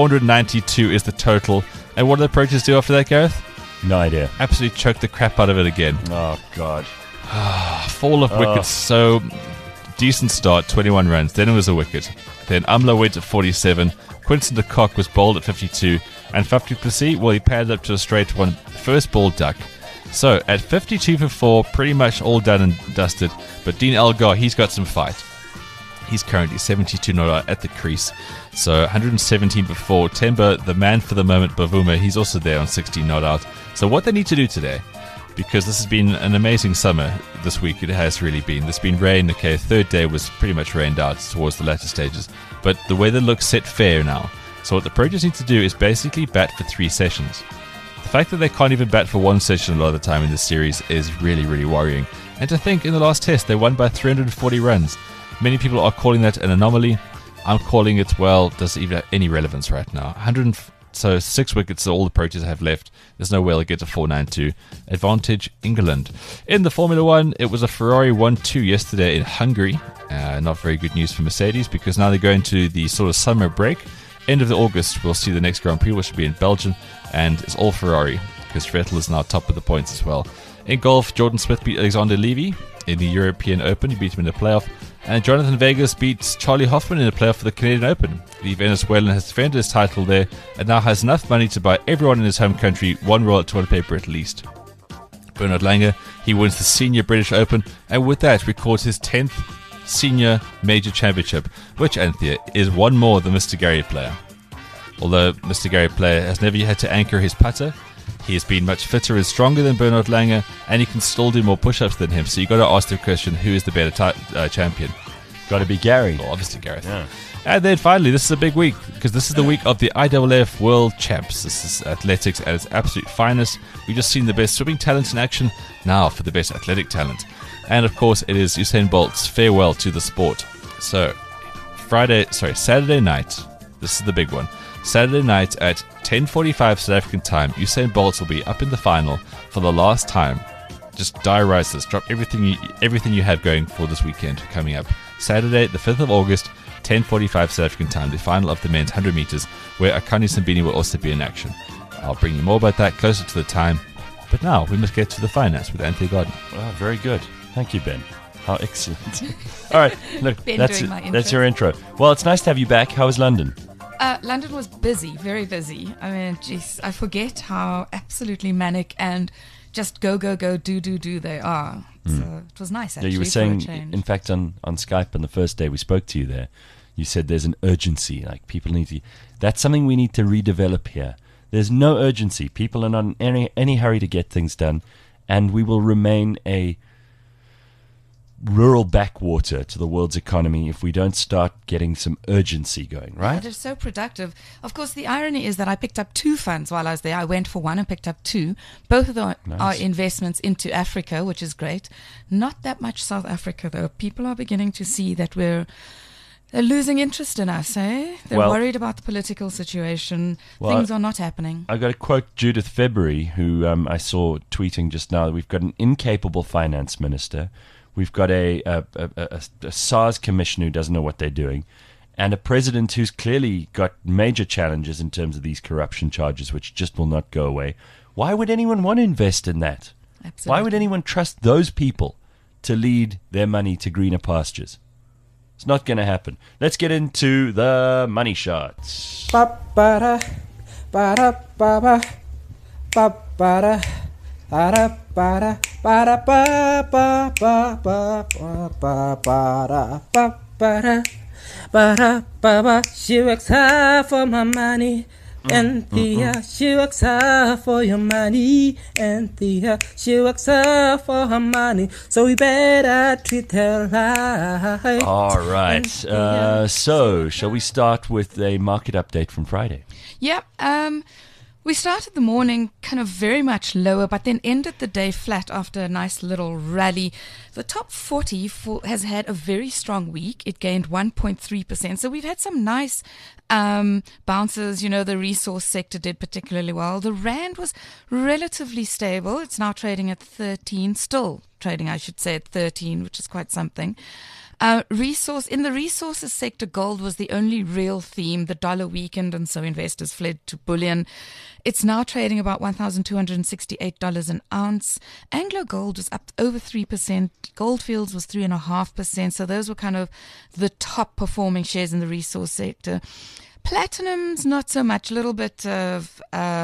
492 is the total. And what did the Proteas do after that, Gareth? No idea. Absolutely choked the crap out of it again. Oh, God. Fall of wickets. So decent start, 21 runs. Then it was a wicket. Then Amla went at 47. Quinton de Kock was bowled at 52. And Faf du Plessis, well, he padded up to a straight one. First ball duck. So at 52 for 4, pretty much all done and dusted. But Dean Elgar, he's got some fight. He's currently 72 not out at the crease. So 117 for 4. Temba, the man for the moment, Bavuma, he's also there on 16 not out. So what they need to do today, because this has been an amazing summer this week, it has really been. There's been rain, okay, third day was pretty much rained out towards the latter stages. But the weather looks set fair now. So what the Proteas need to do is basically bat for 3 sessions. The fact that they can't even bat for one session a lot of the time in this series is really, really worrying. And to think in the last test, they won by 340 runs. Many people are calling that an anomaly. I'm calling it, well, does it even have any relevance right now? So 6 wickets are all the Proteas have left. There's no way they'll get to 492. Advantage England. In the Formula 1, it was a Ferrari 1-2 yesterday in Hungary. Not very good news for Mercedes because now they're going to the sort of summer break. End of August, we'll see the next Grand Prix, which will be in Belgium, and it's all Ferrari because Vettel is now top of the points as well. In golf, Jordan Smith beat Alexander Levy in the European Open. He beat him in the playoff. And Jonathan Vegas beats Charlie Hoffman in the playoff for the Canadian Open. The Venezuelan has defended his title there and now has enough money to buy everyone in his home country one roll of toilet paper at least. Bernard Langer, he wins the Senior British Open and with that records his 10th Senior Major Championship, which, Anthea, is one more than Mr. Gary Player. Although Mr. Gary Player has never had to anchor his putter, he has been much fitter and stronger than Bernard Langer, and he can still do more push-ups than him. So you got to ask the question: who is the better champion? Got to be Gary. Well, obviously Gareth. Yeah. And then finally, this is a big week because this is the week of the IAAF World Champs. This is athletics at its absolute finest. We've just seen the best swimming talent in action. Now for the best athletic talent, and of course, it is Usain Bolt's farewell to the sport. So, Saturday night. This is the big one. Saturday night at 10:45 South African time, Usain Bolt will be up in the final for the last time. Just diarize this. Drop everything you have going for this weekend coming up. Saturday, the 5th of August, 10:45 South African time, the final of the men's 100 meters, where Akani Simbini will also be in action. I'll bring you more about that closer to the time. But now we must get to the finance with Anthea Gordon. Well, very good. Thank you, Ben. How excellent. All right, look, that's your intro. Well, it's nice to have you back. How was London? London was busy, very busy. I mean, geez, I forget how absolutely manic and just go, do they are. So it was nice, actually. Yeah, you were saying, in fact, on Skype on the first day we spoke to you there, you said there's an urgency. Like, people need to... That's something we need to redevelop here. There's no urgency. People are not in any hurry to get things done, and we will remain a rural backwater to the world's economy if we don't start getting some urgency going, right? It is so productive. Of course, the irony is that I picked up 2 funds while I was there. I went for one and picked up 2. Both of them are investments into Africa, which is great. Not that much South Africa, though. People are beginning to see that they're losing interest in us, eh? They're worried about the political situation. Things are not happening. I got to quote Judith February, who I saw tweeting just now. We've got an incapable finance minister. We've got a SARS commission who doesn't know what they're doing, and a president who's clearly got major challenges in terms of these corruption charges, which just will not go away. Why would anyone want to invest in that? Absolutely. Why would anyone trust those people to lead their money to greener pastures? It's not going to happen. Let's get into the money shots. Ba-ba-da, ba-da-ba-ba, ba-ba-da. Ba ba da ba da ba ba ba ba ba ba ba ba ba ba. She works hard for my money, Anthea. She works hard for your money, Anthea. She works hard for her money, so we better treat her right. All right. So, shall we start with a market update from Friday? Yeah. We started the morning kind of very much lower, but then ended the day flat after a nice little rally. The top 40 has had a very strong week. It gained 1.3%. So we've had some nice bounces. You know, the resource sector did particularly well. The rand was relatively stable. It's now trading at 13, still trading, I should say, at 13, which is quite something. In the resources sector, gold was the only real theme. The dollar weakened, and so investors fled to bullion. It's now trading about $1,268 an ounce. Anglo Gold was up over 3%. Goldfields was 3.5%. So those were kind of the top performing shares in the resource sector. Platinum's not so much. A little bit of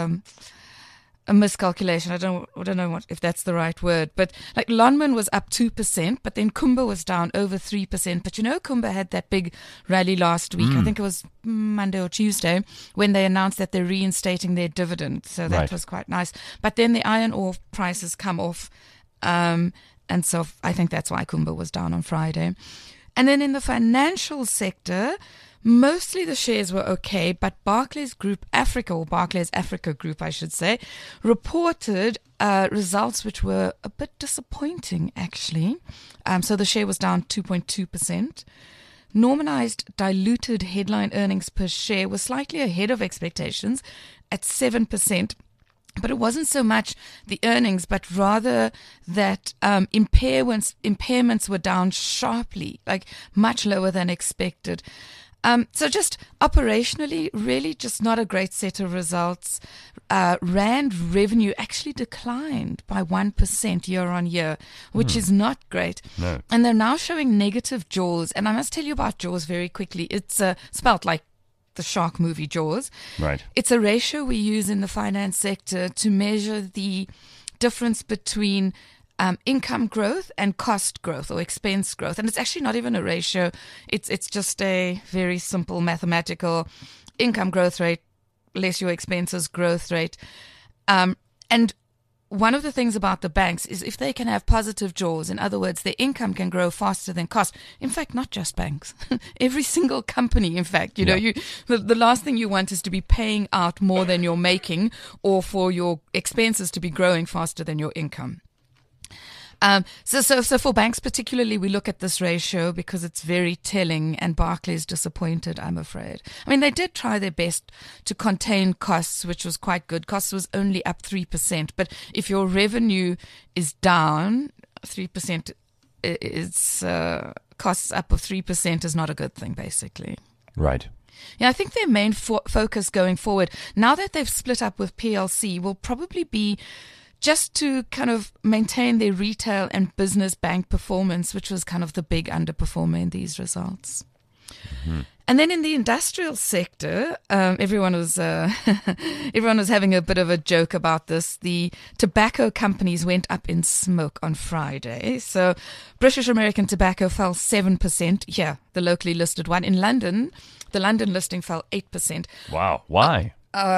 a miscalculation. I don't know if that's the right word, but like Lonmin was up 2%, but then Kumba was down over 3%. But you know, Kumba had that big rally last week. I think it was Monday or Tuesday when they announced that they're reinstating their dividend. So that was quite nice. But then the iron ore prices come off, and so I think that's why Kumba was down on Friday. And then in the financial sector, Mostly the shares were okay, but Barclays Africa Group, I should say, reported results which were a bit disappointing, actually. So the share was down 2.2%. Normalized diluted headline earnings per share was slightly ahead of expectations at 7%. But it wasn't so much the earnings, but rather that impairments were down sharply, like much lower than expected. So just operationally, really just not a great set of results. Rand revenue actually declined by 1% year on year, which is not great. No. And they're now showing negative jaws. And I must tell you about jaws very quickly. It's spelt like the shark movie Jaws. Right. It's a ratio we use in the finance sector to measure the difference between income growth and cost growth or expense growth. And it's actually not even a ratio. It's just a very simple mathematical income growth rate less your expenses growth rate. And one of the things about the banks is if they can have positive jaws, in other words, their income can grow faster than cost. In fact, not just banks, every single company, in fact, the last thing you want is to be paying out more than you're making or for your expenses to be growing faster than your income. So for banks particularly, we look at this ratio because it's very telling, and Barclays disappointed, I'm afraid. I mean, they did try their best to contain costs, which was quite good. Costs was only up 3%, but if your revenue is down 3%, it's costs up of 3% is not a good thing, basically. Right. Yeah, I think their main focus going forward, now that they've split up with PLC, will probably be just to kind of maintain their retail and business bank performance, which was kind of the big underperformer in these results. Mm-hmm. And then in the industrial sector, everyone was having a bit of a joke about this. The tobacco companies went up in smoke on Friday. So British American Tobacco fell 7%. Yeah, the locally listed one. In London, the London listing fell 8%. Wow. Why?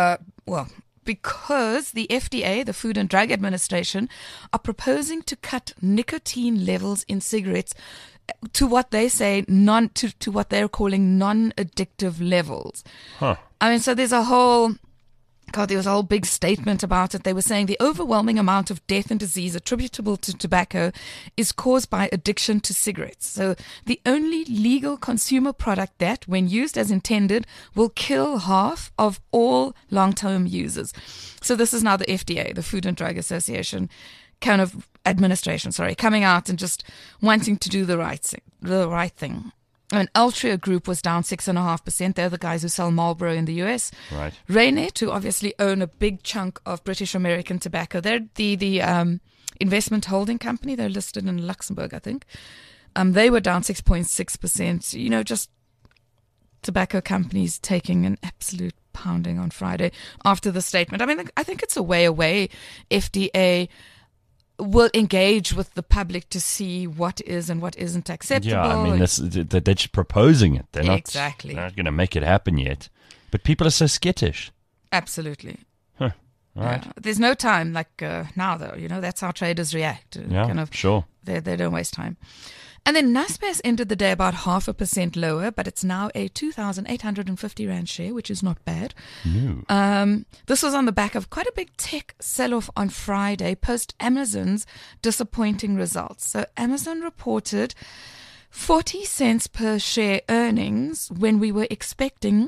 Because the FDA, the Food and Drug Administration, are proposing to cut nicotine levels in cigarettes to what they say to what they're calling non-addictive levels. Huh. I mean, so there was a whole big statement about it. They were saying the overwhelming amount of death and disease attributable to tobacco is caused by addiction to cigarettes. So the only legal consumer product that, when used as intended, will kill half of all long-term users. So this is now the FDA, the Food and Drug Association, kind of administration, coming out and just wanting to do the right thing. And Altria Group was down 6.5%. They're the guys who sell Marlboro in the US. Right. Reinet, who obviously own a big chunk of British American Tobacco. They're the investment holding company. They're listed in Luxembourg, I think. They were down 6.6%. Just tobacco companies taking an absolute pounding on Friday after the statement. I mean, I think it's a way away. FDA will engage with the public to see what is and what isn't acceptable. Yeah, I mean, they're just proposing it. They're not going to make it happen yet. But people are so skittish. Absolutely. Huh. All right. There's no time like now, though. That's how traders react. Yeah, sure. They don't waste time. And then Naspers ended the day about 0.5% lower, but it's now a 2,850 Rand share, which is not bad. No. This was on the back of quite a big tech sell-off on Friday, post Amazon's disappointing results. So Amazon reported 40 cents per share earnings when we were expecting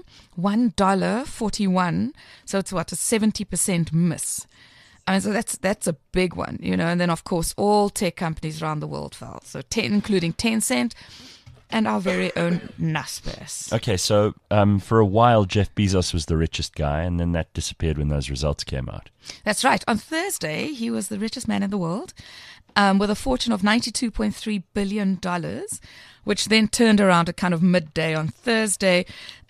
$1.41. So it's a 70% miss. And so that's a big one, and then, of course, all tech companies around the world fell. So including Tencent and our very own Naspers. Okay, so for a while, Jeff Bezos was the richest guy, and then that disappeared when those results came out. That's right. On Thursday, he was the richest man in the world with a fortune of $92.3 billion, which then turned around at kind of midday on Thursday.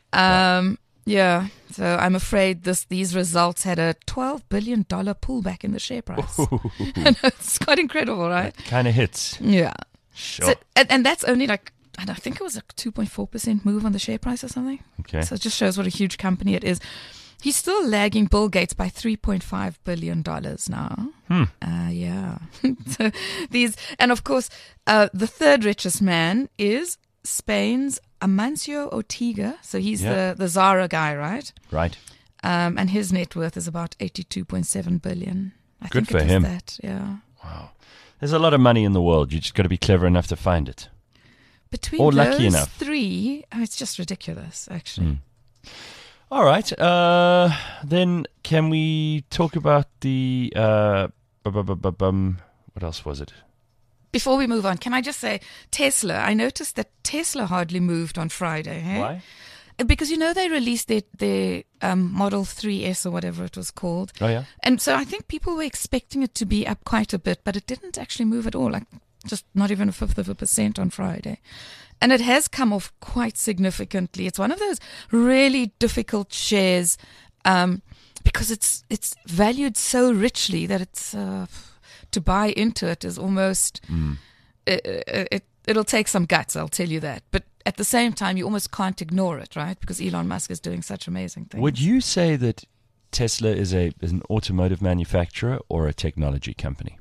Yeah, so I'm afraid these results had a $12 billion pullback in the share price. It's quite incredible, right? Kind of hits. Yeah. Sure. So, and that's only I think it was a 2.4% move on the share price or something. Okay. So it just shows what a huge company it is. He's still lagging Bill Gates by $3.5 billion now. Yeah. So and of course, the third richest man is Spain's Amancio Ortega. So he's the Zara guy, right? Right. And his net worth is about 82.7 billion. I Good think for him. That, yeah. Wow. There's a lot of money in the world. You just got to be clever enough to find it. Between or those lucky enough. three, it's just ridiculous, actually. All right. Then can we talk about the what else was it? Before we move on, can I just say Tesla? I noticed that Tesla hardly moved on Friday. Eh? Why? Because, they released their Model 3S or whatever it was called. Oh, yeah? And so I think people were expecting it to be up quite a bit, but it didn't actually move at all, like just not even 1/5% on Friday. And it has come off quite significantly. It's one of those really difficult shares because it's valued so richly that it's to buy into it is almost it'll take some guts, I'll tell you that. But at the same time, you almost can't ignore it, right? Because Elon Musk is doing such amazing things. Would you say that Tesla is an automotive manufacturer or a technology company?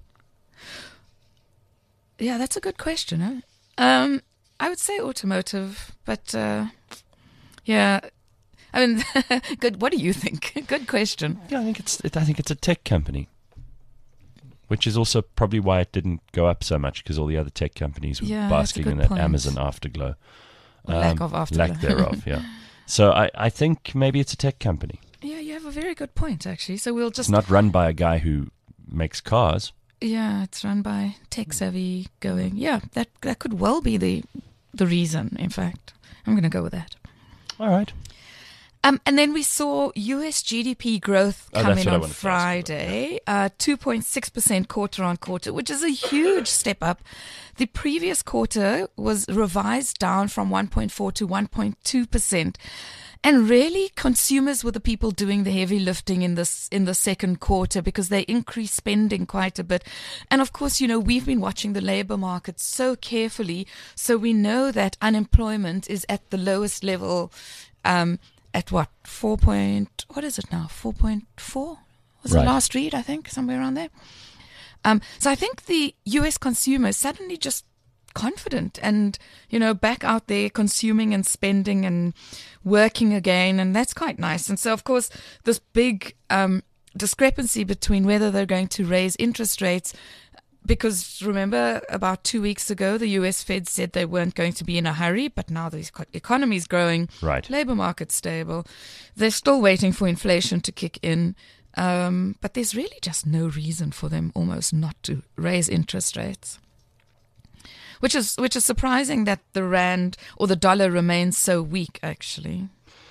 Yeah, that's a good question. Huh? I would say automotive, but yeah. I mean, good. What do you think? Good question. Yeah, I think it's a tech company, which is also probably why it didn't go up so much because all the other tech companies were basking in that point. Amazon afterglow. Lack of afterglow. Lack thereof, yeah. So I think maybe it's a tech company. Yeah, you have a very good point, actually. So we'll just... It's not run by a guy who makes cars. Yeah, it's run by tech-savvy going. Yeah, that could well be the reason, in fact. I'm going to go with that. All right. And then we saw US GDP growth come in on Friday, 2.6% quarter on quarter, which is a huge step up. The previous quarter was revised down from 1.4 to 1.2%. And really, consumers were the people doing the heavy lifting in the second quarter because they increased spending quite a bit. And of course, we've been watching the labor market so carefully, so we know that unemployment is at the lowest level. At what? What is it now? 4.4 was the last read, I think, somewhere around there. So I think the US consumer is suddenly just confident and, back out there consuming and spending and working again. And that's quite nice. And so, of course, this big discrepancy between whether they're going to raise interest rates, because remember about 2 weeks ago, the US Fed said they weren't going to be in a hurry, but now the economy is growing, labor market's stable. They're still waiting for inflation to kick in, but there's really just no reason for them almost not to raise interest rates. Which is surprising that the rand or the dollar remains so weak, actually.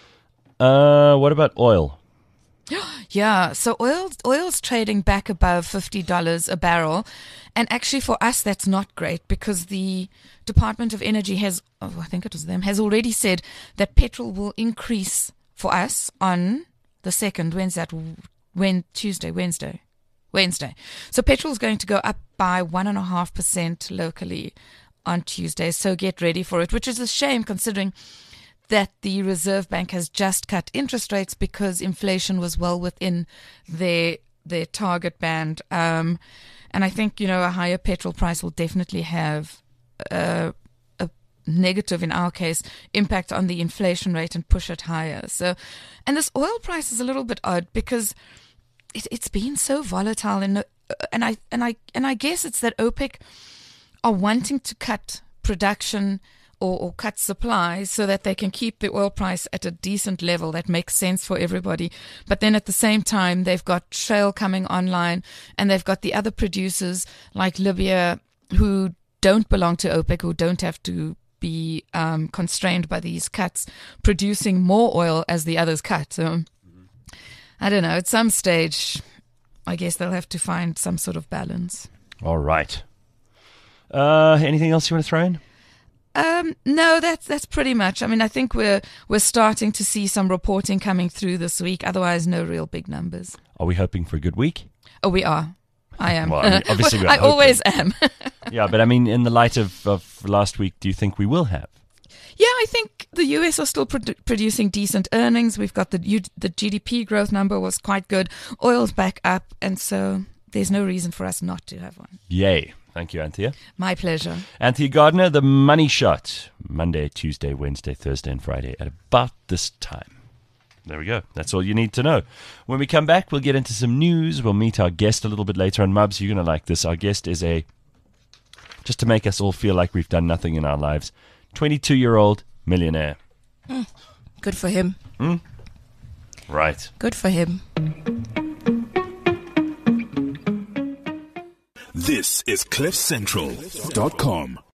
What about oil? Yeah, so oil's trading back above $50 a barrel. And actually for us, that's not great because the Department of Energy has already said that petrol will increase for us on the 2nd. When's that? Wednesday. So petrol's going to go up by 1.5% locally on Tuesday. So get ready for it, which is a shame considering that the Reserve Bank has just cut interest rates because inflation was well within their target band. And I think, a higher petrol price will definitely have a negative, in our case, impact on the inflation rate and push it higher. So, and this oil price is a little bit odd because it's been so volatile. And I guess it's that OPEC are wanting to cut production or cut supplies so that they can keep the oil price at a decent level that makes sense for everybody. But then at the same time, they've got shale coming online and they've got the other producers like Libya who don't belong to OPEC, who don't have to be constrained by these cuts, producing more oil as the others cut. So I don't know. At some stage, I guess they'll have to find some sort of balance. All right. Anything else you want to throw in? No, that's pretty much. I mean, I think we're starting to see some reporting coming through this week. Otherwise, no real big numbers. Are we hoping for a good week? Oh, we are. I am. Well, I mean, obviously we're I hoping. Always am. Yeah, but I mean, in the light of last week, do you think we will have? Yeah, I think the US are still producing decent earnings. We've got the GDP growth number was quite good. Oil's back up, and so there's no reason for us not to have one. Yay. Thank you, Anthea. My pleasure. Anthea Gardner, The Money Shot. Monday, Tuesday, Wednesday, Thursday, and Friday at about this time. There we go. That's all you need to know. When we come back, we'll get into some news. We'll meet our guest a little bit later on. Mubs, you're going to like this. Our guest is just to make us all feel like we've done nothing in our lives, 22-year-old millionaire. Good for him. Right. Good for him. This is CliffCentral.com.